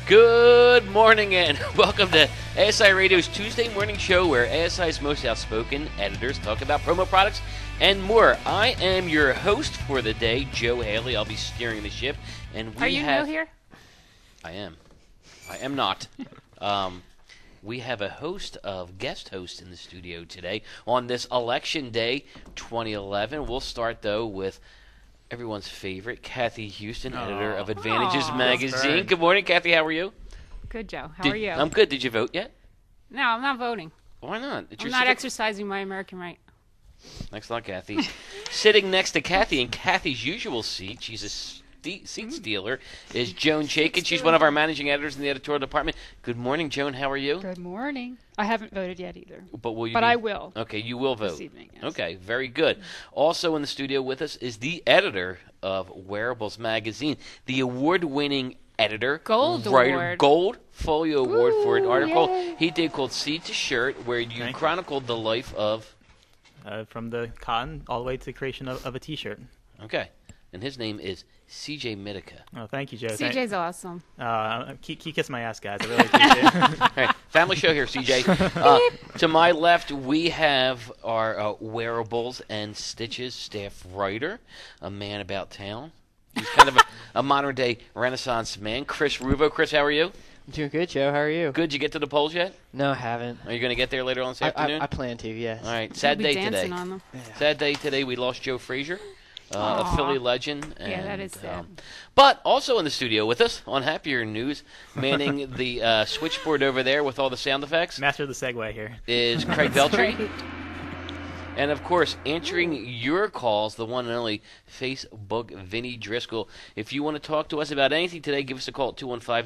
Good morning and welcome to ASI Radio's Tuesday morning show where ASI's most outspoken editors talk about promo products and more. I am your host for the day, Joe Haley. I'll be steering the ship. And Are you new here? I am. I am not. We have a host of guest hosts in the studio today on this election day 2011. We'll start, though, with everyone's favorite, Kathy Houston, editor of Advantages Magazine. Good morning, Kathy. How are you? Good, Joe. How are you? I'm good. Did you vote yet? No, I'm not voting. Why not? I'm not exercising my American right. Thanks a lot, Kathy. Sitting next to Kathy in Kathy's usual seat, she's a seat stealer, is Joan Chaikin. She's one of our managing editors in the editorial department. Good morning, Joan. How are you? Good morning. I haven't voted yet either. But will you? But I will. Okay, you will vote. This evening, yes. Okay, very good. Also in the studio with us is the editor of Wearables Magazine, the award-winning editor, Gold writer, Award. Gold Folio Award for an article yay. he did called Seed to Shirt, where you chronicled the life of. From the cotton all the way to the creation of a T-shirt. Okay, and his name is C.J. Mitica. Oh, thank you, Joe. CJ's awesome. Keep kissing my ass, guys. I really appreciate it. All right, family show here, CJ. To my left, we have our Wearables and Stitches staff writer, a man about town. He's kind of a modern-day Renaissance man, Chris Ruvo. Chris, how are you? I'm doing good, Joe. How are you? Good. Did you get to the polls yet? No, I haven't. Are you going to get there later on this afternoon? I plan to, yes. All right. Sad We'll day be today. dancing on them. Sad day today. We lost Joe Frazier, a Philly legend. And, Yeah, that is sad. But also in the studio with us, on happier news, manning the switchboard over there with all the sound effects, Master of the segue here. is Craig Veltri. Right. And, of course, answering your calls, the one and only Facebook Vinny Driscoll. If you want to talk to us about anything today, give us a call at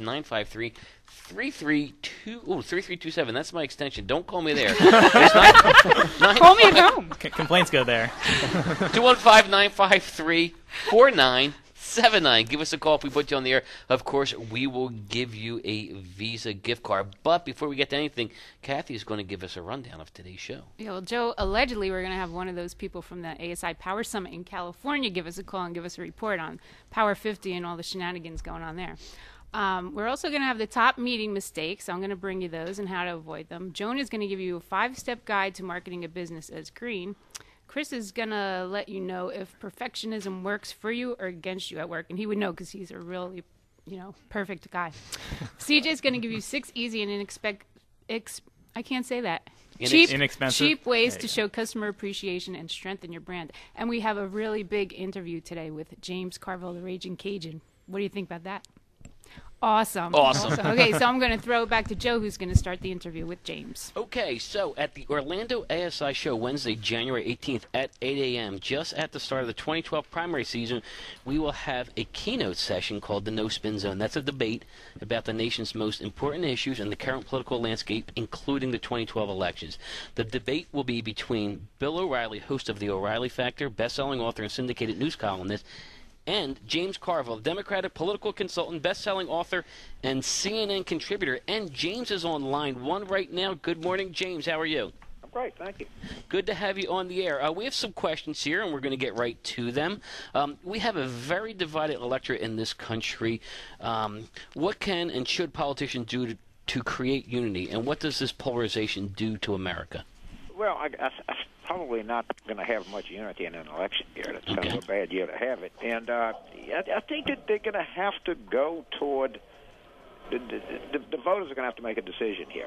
215-953-3327. That's my extension. Don't call me there. It's not, Call me at home. Complaints go there. 215-953-4979. Give us a call if we put you on the air. Of course, we will give you a Visa gift card. But before we get to anything, Kathy is going to give us a rundown of today's show. Yeah, well, Joe, allegedly we're going to have one of those people from the ASI Power Summit in California give us a call and give us a report on Power 50 and all the shenanigans going on there. We're also going to have the top meeting mistakes. I'm going to bring you those and how to avoid them. Joan is going to give you a 5-step guide to marketing a business as green. Chris is going to let you know if perfectionism works for you or against you at work. And he would know because he's a really, perfect guy. CJ's going to give you 6 easy and cheap ways to show customer appreciation and strengthen your brand. And we have a really big interview today with James Carville, the Raging Cajun. What do you think about that? Awesome. Okay, so I'm going to throw it back to Joe, who's going to start the interview with James. Okay, so at the Orlando ASI show Wednesday, January 18th at 8 a.m., just at the start of the 2012 primary season, we will have a keynote session called the No Spin Zone. That's a debate about the nation's most important issues in the current political landscape, including the 2012 elections. The debate will be between Bill O'Reilly, host of The O'Reilly Factor, best-selling author and syndicated news columnist, and James Carville, Democratic political consultant, best-selling author, and CNN contributor. And James is on line 1 right now. Good morning, James. How are you? I'm great, thank you. Good to have you on the air. We have some questions here, and we're going to get right to them. We have a very divided electorate in this country. What can and should politicians do to create unity, and what does this polarization do to America? Well, I probably not going to have much unity in an election year. That's kind of a bad year to have it. And I think that they're going to have to go toward the voters are going to have to make a decision here.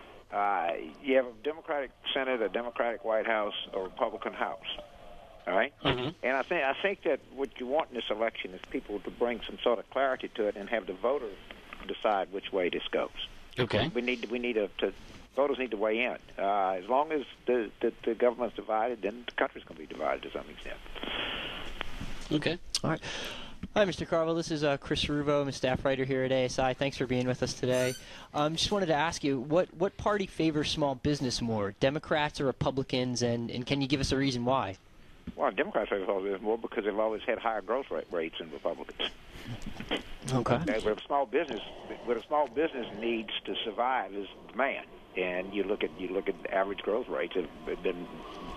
You have a Democratic Senate, a Democratic White House, a Republican House. All right? Mm-hmm. And I think that what you want in this election is people to bring some sort of clarity to it and have the voters decide which way this goes. Okay. Voters need to weigh in. As long as the government's divided, then the country's going to be divided to some extent. Okay. All right. Hi, Mr. Carville. This is Chris Ruvo. I'm a staff writer here at ASI. Thanks for being with us today. Just wanted to ask you, what party favors small business more, Democrats or Republicans, and can you give us a reason why? Well, Democrats favor small business more because they've always had higher growth rates than Republicans. Okay. What a small business needs to survive is demand. And you look at the average growth rates have been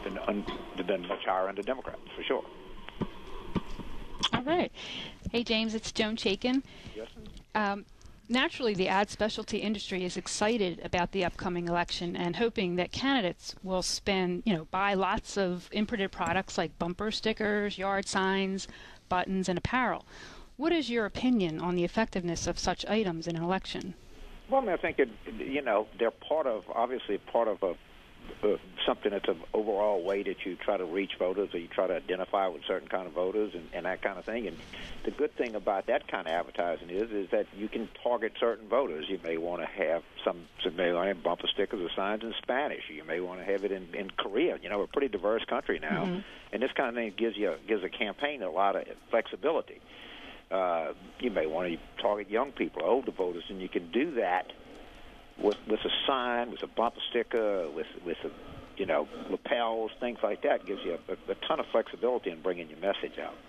much higher under Democrats for sure. All right. Hey, James, it's Joan Chaikin. Yes. Naturally, the ad specialty industry is excited about the upcoming election and hoping that candidates will buy lots of imprinted products like bumper stickers, yard signs, buttons, and apparel. What is your opinion on the effectiveness of such items in an election? Well, I mean, I think they're obviously part of something that's an overall way that you try to reach voters, or you try to identify with certain kind of voters and that kind of thing. And the good thing about that kind of advertising is that you can target certain voters. You may want to have bumper stickers or signs in Spanish. You may want to have it in Korea. We're a pretty diverse country now, and this kind of thing gives a campaign a lot of flexibility. You may want to target young people, older voters, and you can do that with a sign, with a bumper sticker, with lapels, things like that. Gives you a ton of flexibility in bringing your message out.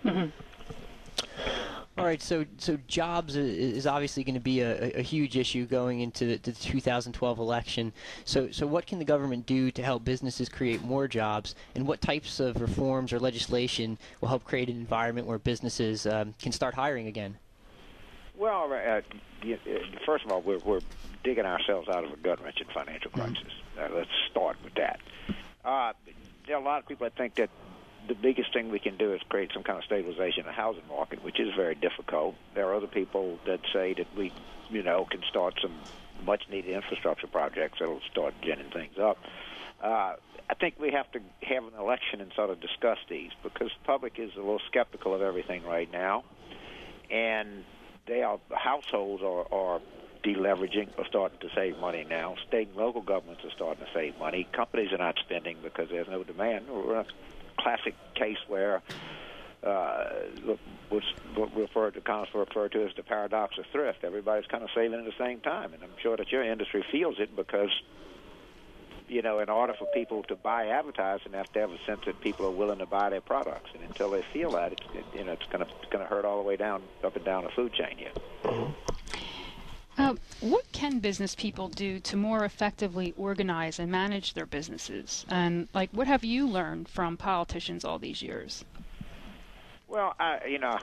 All right, so jobs is obviously going to be a huge issue going into the 2012 election. So what can the government do to help businesses create more jobs, and what types of reforms or legislation will help create an environment where businesses can start hiring again? Well, first of all, we're digging ourselves out of a gut-wrenching financial crisis. Let's start with that. There are a lot of people that think that the biggest thing we can do is create some kind of stabilization in the housing market, which is very difficult. There are other people that say that we, can start some much-needed infrastructure projects that will start ginning things up. I think we have to have an election and sort of discuss these, because the public is a little skeptical of everything right now, and households are deleveraging or starting to save money now. State and local governments are starting to save money. Companies are not spending because there's no demand. We're in a classic case where what's referred to as the paradox of thrift. Everybody's kind of saving at the same time, and I'm sure that your industry feels it because, in order for people to buy advertising, they have to have a sense that people are willing to buy their products, and until they feel that, it's going to hurt all the way down, up and down the food chain here. What can business people do to more effectively organize and manage their businesses? And what have you learned from politicians all these years? Well, I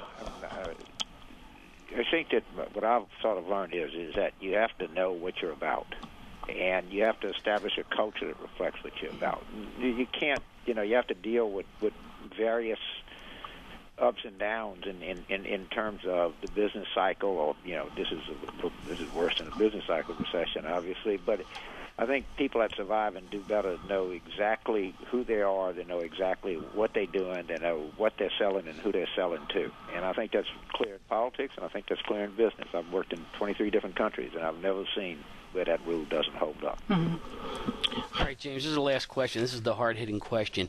think that what I've sort of learned is that you have to know what you're about, and you have to establish a culture that reflects what you're about. You can't, you have to deal with various ups and downs in terms of the business cycle, or this is worse than a business cycle recession, obviously. But I think people that survive and do better know exactly who they are. They know exactly what they're doing. They know what they're selling and who they're selling to. And I think that's clear in politics, and I think that's clear in business. I've worked in 23 different countries, and I've never seen where that rule doesn't hold up. All right, James, this is the last question. This is the hard-hitting question.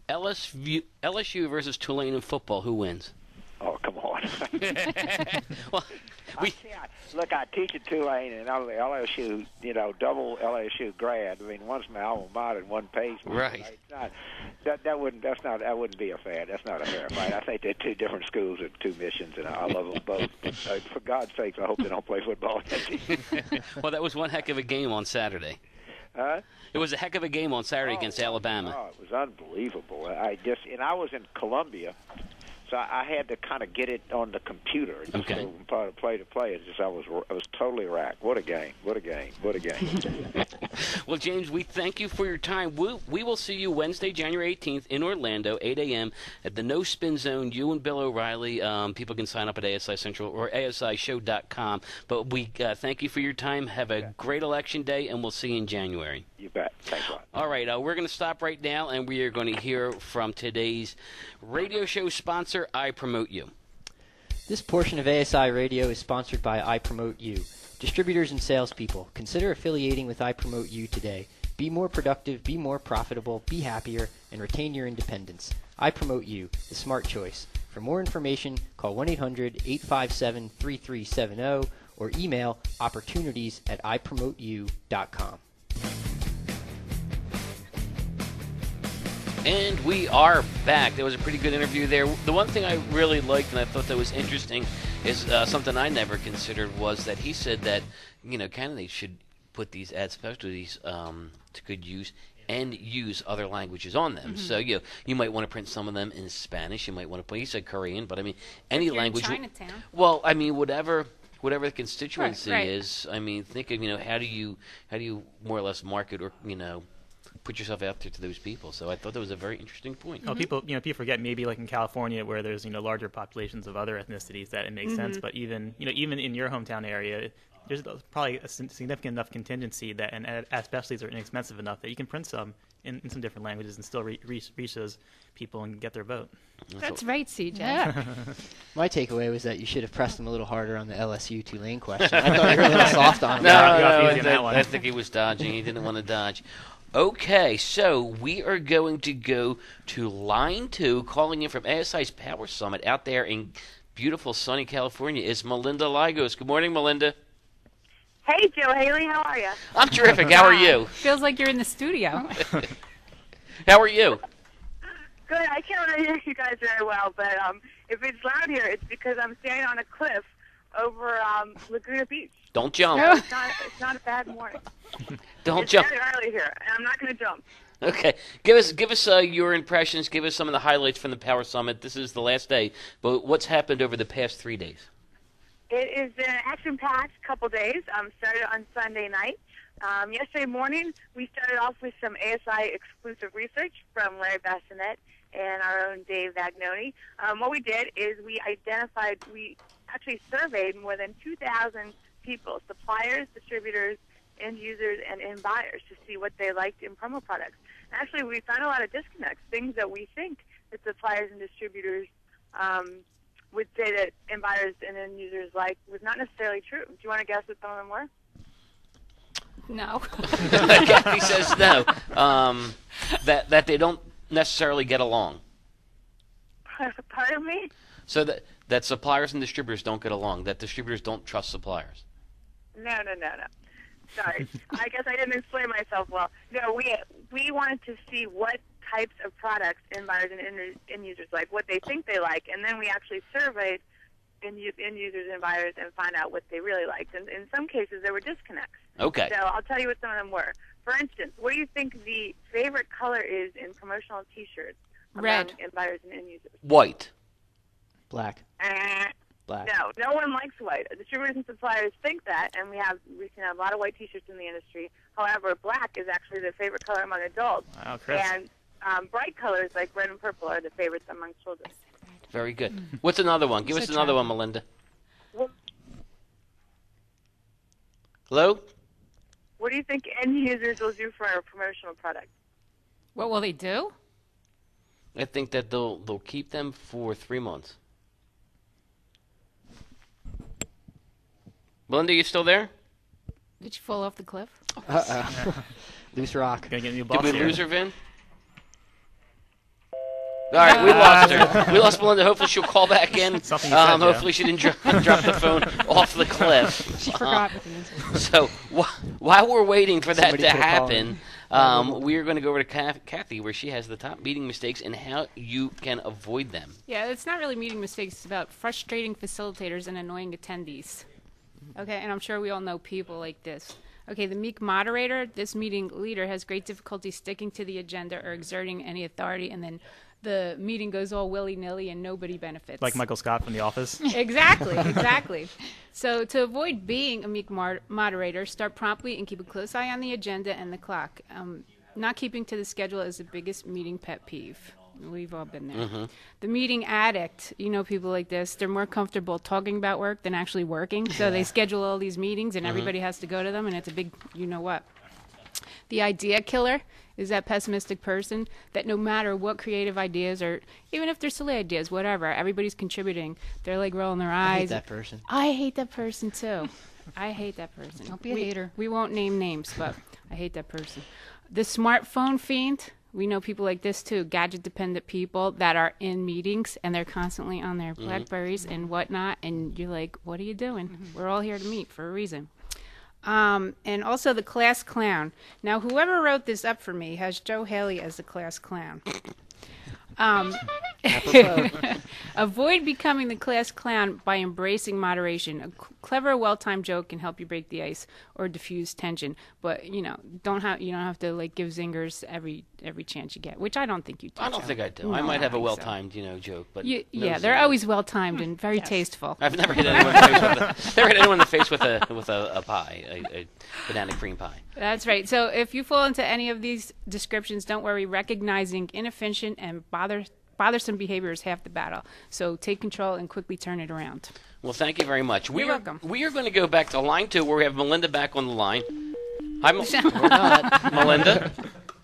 LSU versus Tulane in football, who wins? Oh, come on. Well, I teach at Tulane, and I'm LSU, double LSU grad. I mean, one's my alma mater and one pays me. Right. That wouldn't be a fair. That's not a fair fight. I think they're two different schools with two missions, and I love them both. But, for God's sakes, I hope they don't play football. Well, that was one heck of a game on Saturday. Huh? It was a heck of a game on Saturday against Alabama. Oh, it was unbelievable. I was in Columbia, so I had to kind of get it on the computer. Okay. From play to play. I was totally racked. What a game! What a game! What a game! Well, James, we thank you for your time. We will see you Wednesday, January 18th in Orlando, 8 a.m. at the No Spin Zone. You and Bill O'Reilly. People can sign up at ASI Central or ASIShow.com. But we thank you for your time. Have a great election day, and we'll see you in January. You bet. Thanks a lot. All right, we're going to stop right now, and we are going to hear from today's radio show sponsor, I Promote You. This portion of ASI Radio is sponsored by I Promote You. Distributors and salespeople, consider affiliating with I Promote You today. Be more productive, be more profitable, be happier, and retain your independence. I Promote You, the smart choice. For more information, call 1-800-857-3370 or email opportunities@ipromoteyou.com. And we are back. That was a pretty good interview there. The one thing I really liked and I thought that was interesting is something I never considered was that he said that, candidates should put these ad specialties to good use and use other languages on them. Mm-hmm. So you might want to print some of them in Spanish. You might want to put, he said Korean, but I mean any language. In Chinatown. Well, I mean whatever whatever the constituency Right. is. I mean, think of how do you more or less market or put yourself out there to those people. So I thought that was a very interesting point. Oh, people forget maybe like in California where there's larger populations of other ethnicities that it makes sense. But even in your hometown area, there's probably a significant enough contingency that and especially are inexpensive enough that you can print some in some different languages and still reach those people and get their vote. That's right, CJ. Yeah. My takeaway was that you should have pressed him a little harder on the LSU Tulane question. I thought you were a little soft on him. No, you got easy on that one. I think he was dodging. He didn't want to dodge. Okay, so we are going to go to line 2. Calling in from ASI's Power Summit out there in beautiful sunny California is Melinda Lygos. Good morning, Melinda. Hey, Joe Haley, how are you? I'm terrific. How are you? Feels like you're in the studio. How are you? Good. I can't really hear you guys very well, but if it's loud here, it's because I'm standing on a cliff over Laguna Beach. Don't jump. So it's not a bad morning. Don't It's jump. very early here, and I'm not going to jump. Okay, give us your impressions. Give us some of the highlights from the Power Summit. This is the last day, but what's happened over the past 3 days? It is an action-packed couple days. Started on Sunday night. Yesterday morning, we started off with some ASI exclusive research from Larry Bassinet and our own Dave Vagnoni. What we did is we actually surveyed more than 2,000 people, suppliers, distributors, end users, and end buyers to see what they liked in promo products. And actually, we found a lot of disconnects, things that we think that suppliers and distributors would say that end buyers and end users like was not necessarily true. Do you want to guess what some of them were? No. Kathy says no. That they don't necessarily get along. Pardon me? So that suppliers and distributors don't get along. That distributors don't trust suppliers. No. Sorry. I guess I didn't explain myself well. No, we wanted to see what types of products end buyers and end users like, what they think they like, and then we actually surveyed end users and buyers and find out what they really liked. And in some cases, there were disconnects. Okay. So I'll tell you what some of them were. For instance, what do you think the favorite color is in promotional T-shirts Red. among end buyers and end users? White. Black. Black. No one likes white. Distributors and suppliers think that, and we can have a lot of white T-shirts in the industry. However, black is actually the favorite color among adults. Wow, Chris. And bright colors like red and purple are the favorites among children. Very good. What's another one? Give us another one, Melinda. Hello? What do you think end users will do for our promotional product? What will they do? I think that they'll keep them for 3 months. Melinda, you still there? Did you fall off the cliff? Loose rock. Gonna get a new Did boss we here. lose her, Vin? All right, we lost her. We lost Melinda. Hopefully she'll call back in. Something you said, Joe. Hopefully she didn't drop the phone off the cliff. She forgot what the answer was. So while we're waiting for that Somebody to could have happen, we're going to go over to Kathy, where she has the top meeting mistakes and how you can avoid them. Yeah, it's not really meeting mistakes. It's about frustrating facilitators and annoying attendees. Okay, and I'm sure we all know people like this. Okay, the meek moderator, this meeting leader, has great difficulty sticking to the agenda or exerting any authority, and then the meeting goes all willy-nilly and nobody benefits. Like Michael Scott from The Office. Exactly. So to avoid being a meek moderator, start promptly and keep a close eye on the agenda and the clock. Not keeping to the schedule is the biggest meeting pet peeve. We've all been there. The meeting addict, people like this, they're more comfortable talking about work than actually working. So they schedule all these meetings and everybody has to go to them, and it's a big you-know-what. The idea killer is that pessimistic person that no matter what creative ideas, or even if they're silly ideas, whatever, everybody's contributing. They're like rolling their eyes. I hate that person. I hate that person too. I hate that person. Don't be a hater. We won't name names, but I hate that person. The smartphone fiend. We know people like this too, gadget-dependent people that are in meetings and they're constantly on their Blackberries and whatnot, and you're like, what are you doing? We're all here to meet for a reason. And also the class clown. Now, whoever wrote this up for me has Joe Haley as the class clown. Avoid becoming the class clown by embracing moderation. A clever, well-timed joke can help you break the ice or diffuse tension, but you don't have to like give zingers every chance you get, which I don't think you do. I don't think I do. I might have a well-timed, joke, but yeah, they're always well-timed and very tasteful. I've never hit anyone in the face with a pie, a banana cream pie. That's right. So if you fall into any of these descriptions, don't worry. Recognizing inefficient and bothersome behavior is half the battle. So take control and quickly turn it around. Well, thank you very much. You're welcome. We are going to go back to line 2 where we have Melinda back on the line. Hi, We're not. Melinda.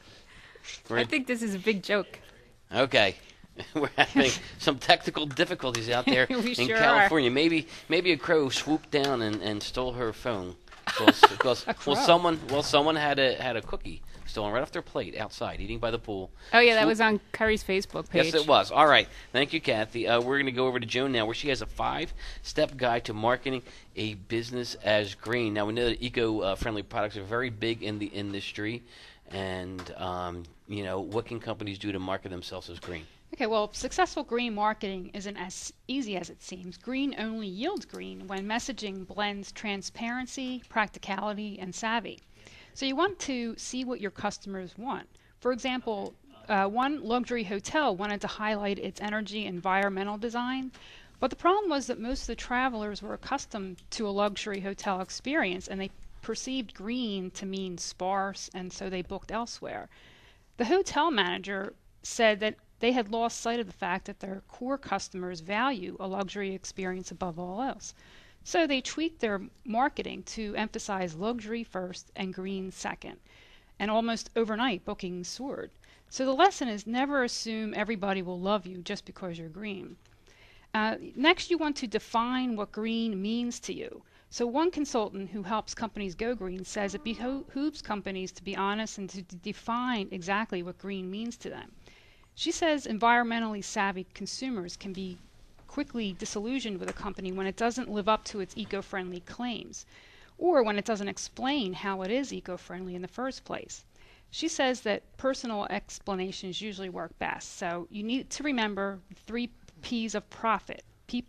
I think this is a big joke. Okay. We're having some technical difficulties out there We in sure California. Maybe a crow swooped down and stole her phone. Because someone had a cookie stolen right off their plate outside, eating by the pool. Oh, yeah, that was on Curry's Facebook page. Yes, it was. All right. Thank you, Kathy. We're going to go over to Joan now, where she has a 5-step guide to marketing a business as green. Now, we know that eco-friendly products are very big in the industry. And, what can companies do to market themselves as green? Okay, well, successful green marketing isn't as easy as it seems. Green only yields green when messaging blends transparency, practicality, and savvy. So you want to see what your customers want. For example, one luxury hotel wanted to highlight its energy environmental design, but the problem was that most of the travelers were accustomed to a luxury hotel experience, and they perceived green to mean sparse, and so they booked elsewhere. The hotel manager said that they had lost sight of the fact that their core customers value a luxury experience above all else. So they tweaked their marketing to emphasize luxury first and green second. And almost overnight, bookings soared. So the lesson is never assume everybody will love you just because you're green. Next, you want to define what green means to you. So one consultant who helps companies go green says it behooves companies to be honest and to define exactly what green means to them. She says environmentally savvy consumers can be quickly disillusioned with a company when it doesn't live up to its eco-friendly claims, or when it doesn't explain how it is eco-friendly in the first place. She says that personal explanations usually work best, so you need to remember the 3 P's of profit,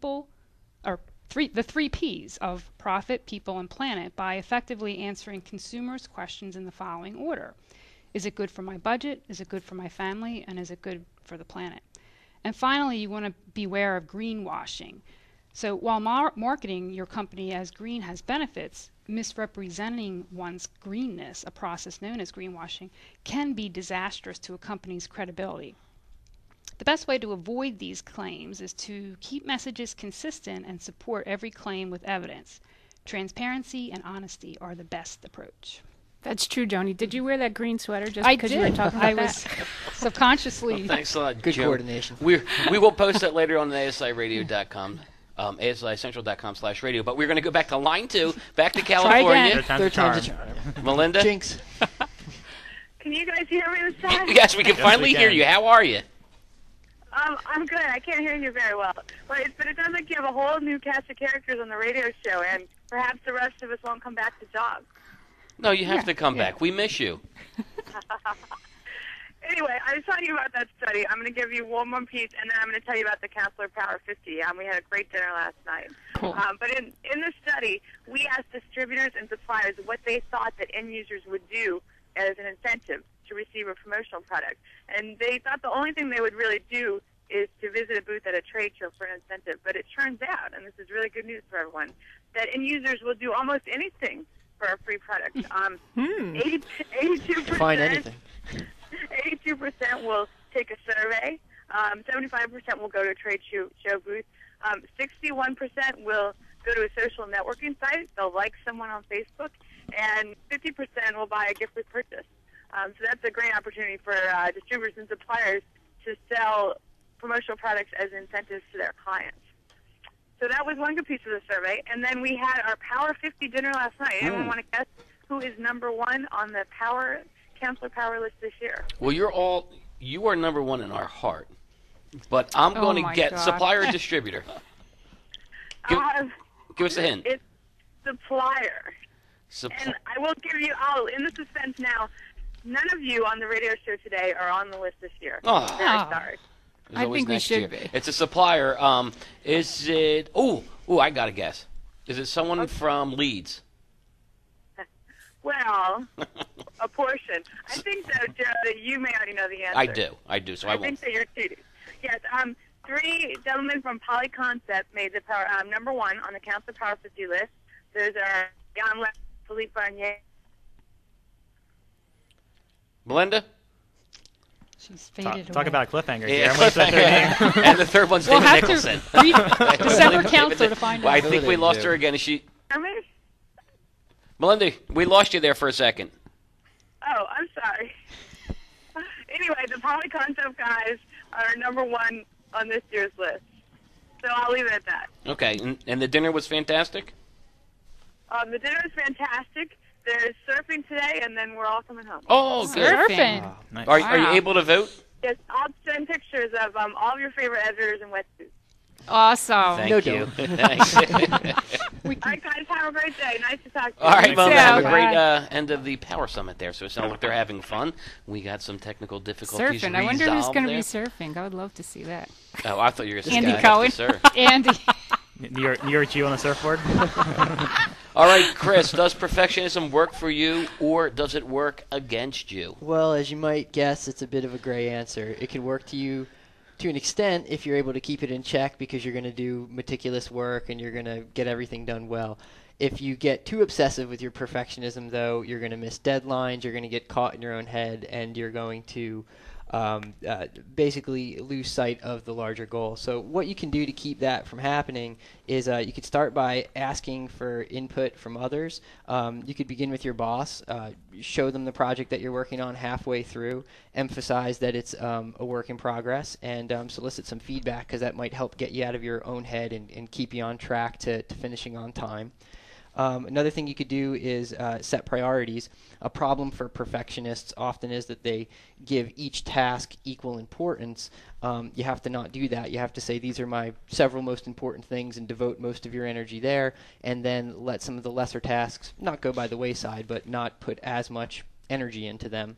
the 3 P's of profit, people, and planet by effectively answering consumers' questions in the following order. Is it good for my budget? Is it good for my family? And is it good for the planet? And finally, you want to beware of greenwashing. So while marketing your company as green has benefits, misrepresenting one's greenness, a process known as greenwashing, can be disastrous to a company's credibility. The best way to avoid these claims is to keep messages consistent and support every claim with evidence. Transparency and honesty are the best approach. That's true, Joni. Did you wear that green sweater just because you were talking about that? I was subconsciously. Well, thanks a lot, Good Joan. coordination. We will post that later on the ASIRadio.com, ASICentral.com/radio. But we're going to go back to line 2, back to California. Third time's a charm. Melinda? Jinx. Can you guys hear me this time? Yes, we can finally hear you. How are you? I'm good. I can't hear you very well. But it sounds like you have a whole new cast of characters on the radio show, and perhaps the rest of us won't come back to jog. No, you have to come back. We miss you. Anyway, I was telling you about that study. I'm going to give you one more piece, and then I'm going to tell you about the Counselor Power 50. We had a great dinner last night. Cool. But in the study, we asked distributors and suppliers what they thought that end users would do as an incentive to receive a promotional product. And they thought the only thing they would really do is to visit a booth at a trade show for an incentive. But it turns out, and this is really good news for everyone, that end users will do almost anything for a free product. 82%. Find anything. 82% will take a survey. 75% will go to a trade show booth. 61% will go to a social networking site. They'll like someone on Facebook. And 50% will buy a gift with purchase. So that's a great opportunity for distributors and suppliers to sell promotional products as incentives to their clients. So that was one good piece of the survey. And then we had our Power 50 dinner last night. Anyone want to guess who is number 1 on the Counselor Power list this year? Well, you are number 1 in our heart. But I'm going to get supplier or distributor. Give us a hint. It's supplier. And I will give you, in the suspense now, none of you on the radio show today are on the list this year. Oh. I'm very sorry. There's I always think we next should year. be. It's a supplier. Is it? Oh, I got to guess. Is it someone from Leeds? Well, a portion. I think that Joe, that you may already know the answer. I do. So I I won't. think that you're cheating. Yes. 3 gentlemen from Polyconcept made the power number 1 on the Council Power 50 list. There's Jan Le, Philippe Barnier. Melinda? She's faded Talk away. about a cliffhanger here. Yeah, I'm waiting for that third name. and the third one's We'll David have to Nicholson. read December counselor to find Well, I out. think we lost her again. Is she? Hermes? Melinda, we lost you there for a second. Oh, I'm sorry. Anyway, the Polyconcept guys are number 1 on this year's list. So I'll leave it at that. Okay, and the dinner was fantastic? The dinner is fantastic. There's surfing today, and then we're all coming home. Oh, good. Surfing. Oh, nice. Are you Wow. able to vote? Yes, I'll send pictures of all of your favorite editors in wetsuits. Awesome. Thank No you. doubt. Thanks. All right, guys, have a great day. Nice to talk to you. All right, You Mom, too. have a Bye. great end of the Power Summit there. So it sounds like they're having fun. We got some technical difficulties Surfing. I wonder who's resolved going to there. be surfing. I would love to see that. Oh, I thought you were going to Andy say Cohen. Sir. Andy. New York Jew on the surfboard. All right, Chris, does perfectionism work for you or does it work against you? Well, as you might guess, it's a bit of a gray answer. It can work to you to an extent if you're able to keep it in check because you're going to do meticulous work and you're going to get everything done well. If you get too obsessive with your perfectionism, though, you're going to miss deadlines, you're going to get caught in your own head, and you're going to basically lose sight of the larger goal. So what you can do to keep that from happening is you could start by asking for input from others. You could begin with your boss, show them the project that you're working on halfway through, emphasize that it's a work in progress, and solicit some feedback because that might help get you out of your own head and keep you on track to finishing on time. Another thing you could do is set priorities. A problem for perfectionists often is that they give each task equal importance. You have to not do that. You have to say, these are my several most important things and devote most of your energy there, and then let some of the lesser tasks not go by the wayside, but not put as much energy into them.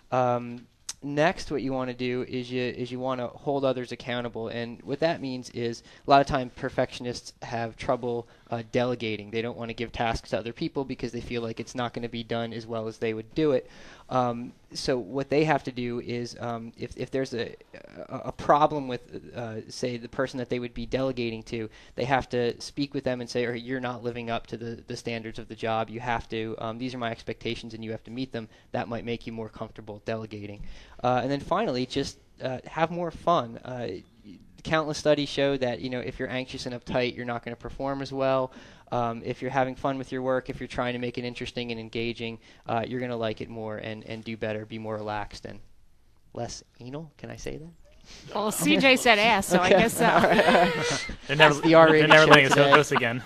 Next, what you want to do is you want to hold others accountable, and what that means is a lot of times perfectionists have trouble delegating. They don't want to give tasks to other people because they feel like it's not going to be done as well as they would do it. So what they have to do is if there's a problem with, say, the person that they would be delegating to, they have to speak with them and say, you're not living up to the standards of the job. You have to, these are my expectations and you have to meet them. That might make you more comfortable delegating. And then finally, just have more fun. Countless studies show that if you're anxious and uptight, you're not going to perform as well. If you're having fun with your work, if you're trying to make it interesting and engaging, you're going to like it more and do better, be more relaxed and less anal. Can I say that? Well, CJ said ass, so I guess so. They're never, the R-rated they're never show letting us today. do this again.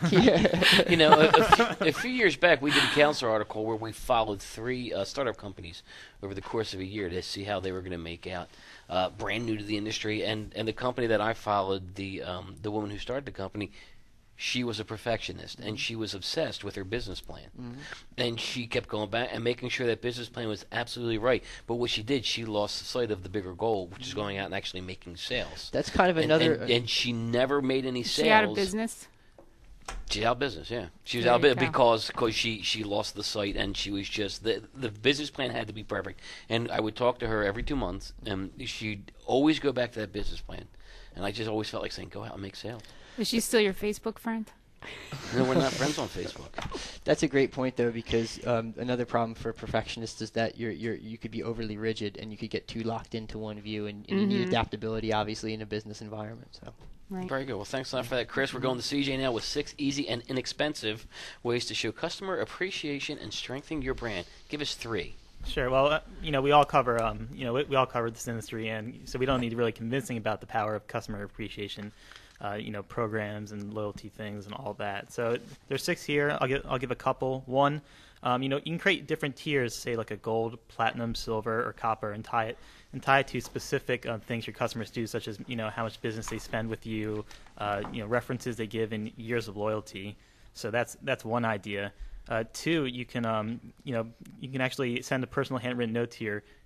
A few years back, we did a counselor article where we followed 3 startup companies over the course of a year to see how they were going to make out. Brand new to the industry, and the company that I followed, the woman who started the company, she was a perfectionist, and she was obsessed with her business plan. Mm-hmm. And she kept going back and making sure that business plan was absolutely right. But what she did, she lost sight of the bigger goal, which is going out and actually making sales. That's kind of another... And she never made any sales. She out of business? She's out of business, yeah. She was There out of you business go. because she lost the sight, and she was just the business plan had to be perfect. And I would talk to her every 2 months, and she'd always go back to that business plan. And I just always felt like saying, "Go out and make sales." Is she still your Facebook friend? No, we're not friends on Facebook. That's a great point, though, because another problem for perfectionists is that you could be overly rigid and you could get too locked into one view, and you need adaptability, obviously, in a business environment. So. Right. Very good. Well, thanks a lot for that, Chris. We're going to CJ now with 6 easy and inexpensive ways to show customer appreciation and strengthen your brand. Give us 3. Sure. Well, we all cover, we all cover this industry, and so we don't need really convincing about the power of customer appreciation, programs and loyalty things and all that. So there's 6 here. I'll give a couple. One, you can create different tiers, say like a gold, platinum, silver, or copper, and tie it to specific things your customers do, such as how much business they spend with you, references they give, and years of loyalty. So that's one idea. 2, you can actually send a personal handwritten note to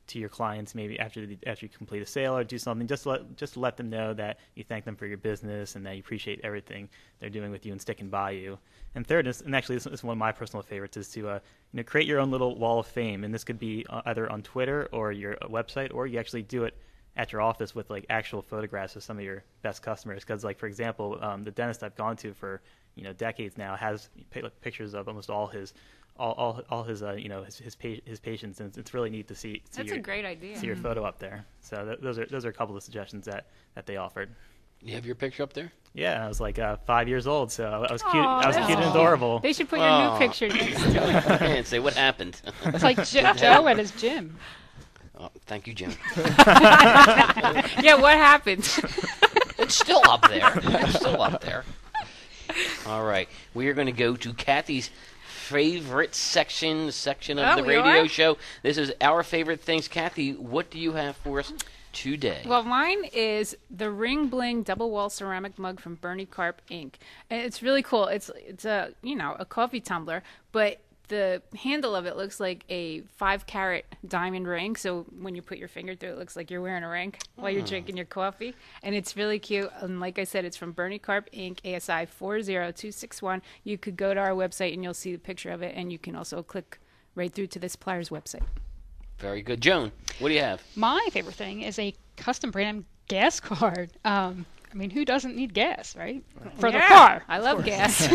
to your clients maybe after you complete a sale or do something, just to let them know that you thank them for your business and that you appreciate everything they're doing with you and sticking by you. And third is, and actually this is one of my personal favorites, is to create your own little wall of fame. And this could be either on Twitter or your website, or you actually do it at your office with like actual photographs of some of your best customers. Because like for example, the dentist I've gone to for decades now has pictures of almost all his his patients, and it's really neat to see. That's a great idea. See your photo up there. So those are a couple of suggestions that they offered. You have your picture up there? Yeah, I was like 5 years old, so I was cute. Aw, I was that's cute and cute. adorable. They should put your new picture next to it. And say, what happened? It's like Joe at his gym. Oh, thank you, Jim. Yeah, what happened? It's still up there. It's still up there. All right. We are going to go to Kathy's favorite section of the we radio are? show. This is our favorite things. Kathy, what do you have for us today? Well, mine is the Ring Bling Double Wall Ceramic Mug from Bernie Karp Inc. And it's really cool. It's a a coffee tumbler, but the handle of it looks like a 5-carat diamond ring. So when you put your finger through it, looks like you're wearing a ring while you're drinking your coffee. And it's really cute. And like I said, it's from Bernie Karp Inc. ASI 40261. You could go to our website and you'll see the picture of it. And you can also click right through to the supplier's website. Very good. Joan, what do you have? My favorite thing is a custom brand gas card. I mean, who doesn't need gas, right? For the car. I love gas.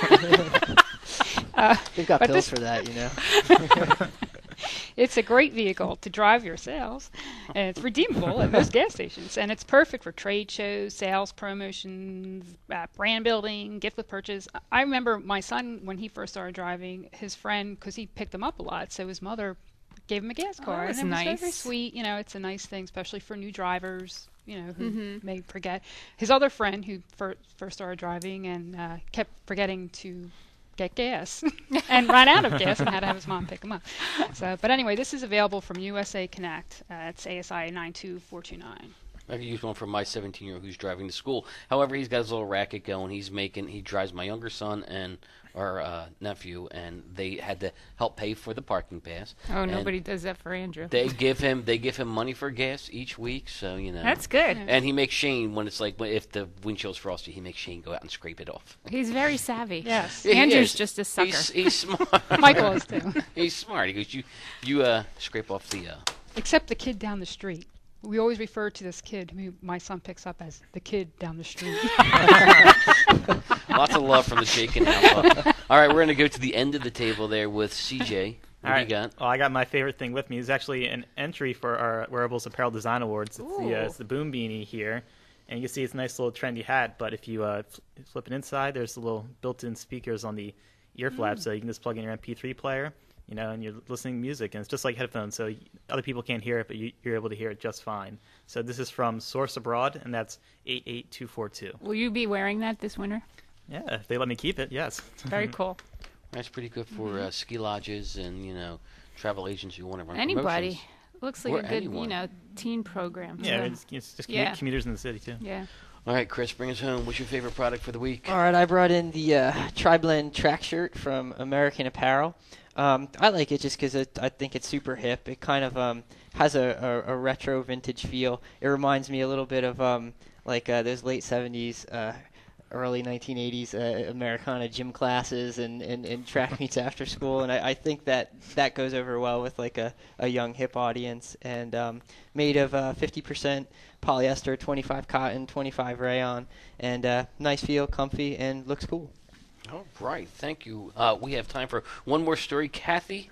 They've got but pills this- for that. It's a great vehicle to drive yourselves, and it's redeemable at most gas stations. And it's perfect for trade shows, sales promotions, brand building, gift with purchase. I remember my son, when he first started driving, his friend, because he picked him up a lot, so his mother gave him a gas card. that's and it was very, very nice. sweet. It's a nice thing, especially for new drivers, who may forget. His other friend, who first started driving and kept forgetting to get gas and ran out of gas and had to have his mom pick him up. But anyway, this is available from USA Connect. It's ASI 92429. I could use one for my 17-year-old who's driving to school. However, he's got his little racket going. He drives my younger son and our nephew, and they had to help pay for the parking pass. Oh, And nobody does that for Andrew. They give him money for gas each week, so That's good. And he makes Shane, when it's like if the windshield's frosty, he makes Shane go out and scrape it off. He's very savvy. Yes. He Andrew's is. just a sucker. He's smart. Michael is too. He's smart. He goes, you scrape off the. Except the kid down the street. We always refer to this kid who my son picks up as the kid down the street. Lots of love from the Shaken Alpha. All right, we're going to go to the end of the table there with CJ. What do you got? Well, I got my favorite thing with me. It's actually an entry for our Wearables Apparel Design Awards. It's the Boom Beanie here. And you can see it's a nice little trendy hat, but if you flip it inside, there's the little built-in speakers on the ear flap, so you can just plug in your MP3 player, and you're listening to music, and it's just like headphones, so other people can't hear it, but you're able to hear it just fine. So this is from Source Abroad, and that's 88242. Will you be wearing that this winter? Yeah, if they let me keep it, yes. Very cool. That's pretty good for ski lodges and travel agents who want to run Anybody. promotions. Looks like Or a good, anyone. teen program. Yeah, so. it's just Yeah. commuters in the city, too. Yeah. All right, Chris, bring us home. What's your favorite product for the week? All right, I brought in the Tri-Blend track shirt from American Apparel. I like it just because I think it's super hip. It kind of has a retro vintage feel. It reminds me a little bit of those late 70s, early 1980s Americana gym classes and track meets after school. And I think that goes over well with like a young hip audience. And made of 50% polyester, 25 cotton, 25 rayon, and nice feel, comfy, and looks cool. All right, thank you. We have time for one more story. Kathy?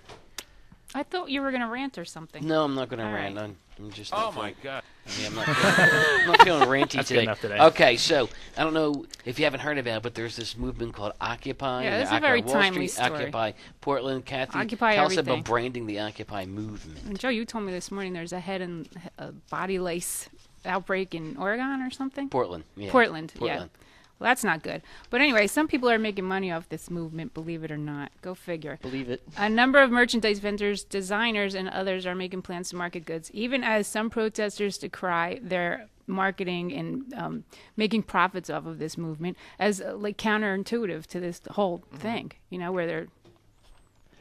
I thought you were going to rant or something. No, I'm not going to All rant. right. I'm just. Oh my God! Yeah, I'm not feeling ranty That's good today. enough today. Okay, so I don't know if you haven't heard about it, but there's this movement called Occupy. Yeah, this is a Occupy very Wall timely Street, story. Occupy Portland. Kathy, Occupy tell us everything. about branding the Occupy movement. And Joe, you told me this morning there's a head and a body lace outbreak in Oregon or something? Portland. Yeah. Portland, yeah. Portland. Well, that's not good. But anyway, some people are making money off this movement, believe it or not. Go figure. Believe it. A number of merchandise vendors, designers, and others are making plans to market goods, even as some protesters decry their marketing and making profits off of this movement as like counterintuitive to this whole thing, where they're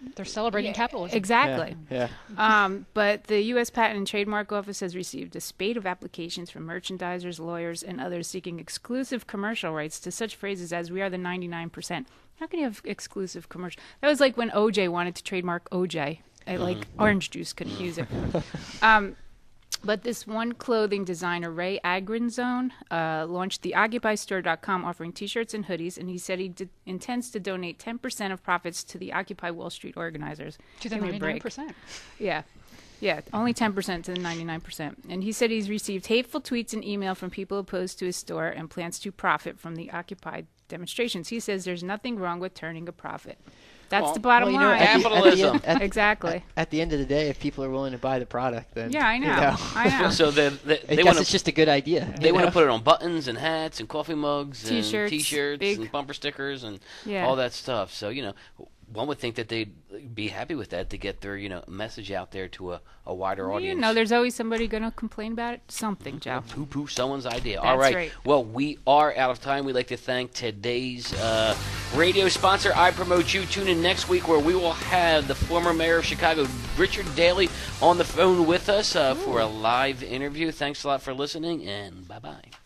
They're celebrating capitalism. Exactly. Yeah. But the U.S. Patent and Trademark Office has received a spate of applications from merchandisers, lawyers, and others seeking exclusive commercial rights to such phrases as "we are the 99%." How can you have exclusive commercial? That was like when OJ wanted to trademark OJ. Like orange juice couldn't use it. But this one clothing designer, Ray Agranzone, launched the OccupyStore.com offering T-shirts and hoodies, and he said he intends to donate 10% of profits to the Occupy Wall Street organizers. To the Give me a break. 99%. Yeah. Yeah, only 10% to the 99%. And he said he's received hateful tweets and email from people opposed to his store and plans to profit from the Occupy demonstrations. He says there's nothing wrong with turning a profit. That's the bottom line. Capitalism. Exactly. At the end of the day, if people are willing to buy the product, then Yeah, I know. I know. So I they guess want it's just a good idea. They want to put it on buttons and hats and coffee mugs T-shirts, and T-shirts big- and bumper stickers and Yeah. all that stuff. So, one would think that they'd be happy with that to get their, message out there to a wider audience. There's always somebody going to complain about it. Something, Joe. Poo-poo someone's idea. That's All right. right. Well, we are out of time. We'd like to thank today's radio sponsor, I Promote You. Tune in next week where we will have the former mayor of Chicago, Richard Daley, on the phone with us for a live interview. Thanks a lot for listening, and bye-bye.